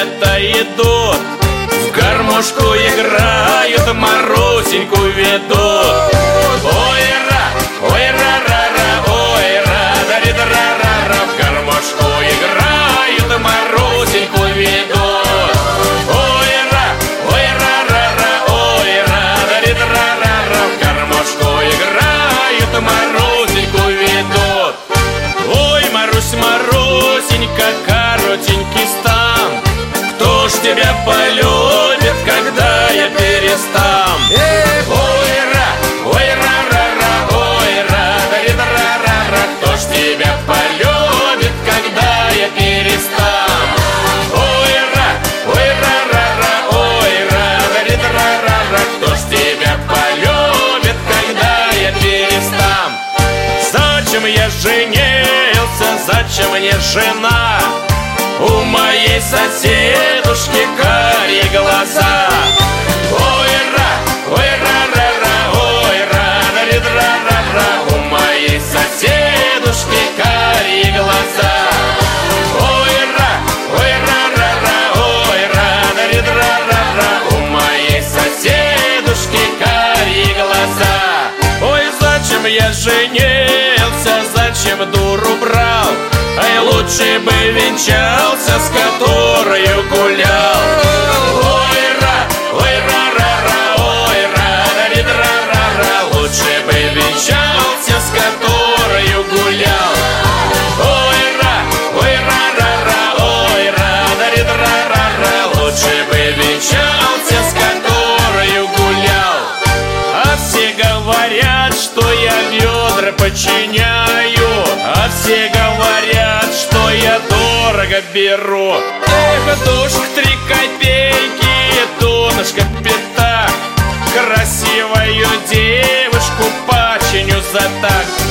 лето идут, в гармошку играют, Марусеньку ведут. Ой, ра-ра-ра, ой, ра-ра-ра-ра-ра, в гармошку играют, Марусеньку ведут. Ой, ра-ра-ра, ой, ра-ра-ра-ра-ра, в гармошку играют, Марусеньку ведут. Ой, Марусь, Марусенька, коротенький стан, кто ж тебя полюбит, когда я перестану? Ой, ра-ра-ра, ой, ра-ра-ра-ра-ра, кто ж тебя полюбит, когда я перестану? Ой, ра-ра-ра, ой, ра-ра-ра-ра-ра, кто ж тебя полюбит, когда я перестану? Зачем я женился, зачем мне жена? У моей соседушки карие глаза. Ой, ра-ра-ра, ой, ра-ра-ра-ра-ра, у моей соседушки карие глаза. Ой, ра-ра-ра, ой, ра-ра-ра-ра-ра, у моей соседушки карие глаза. Ой, зачем я женился, зачем дуру брал? Ай, лучше бы венчался, с которою гулял. Ой, ра-ра-ра, ой, ра-ра-ра-ра-ра, лучше бы венчался, с которою гулял. Ой, ра-ра-ра, ой, ра-ра-ра-ра-ра, лучше бы венчался, с которою гулял. А все говорят, что я ведра починяю, а все говорят, что я дорого беру. Эх, душка 3 копейки, донышко пятак, красивую девушку починю за так.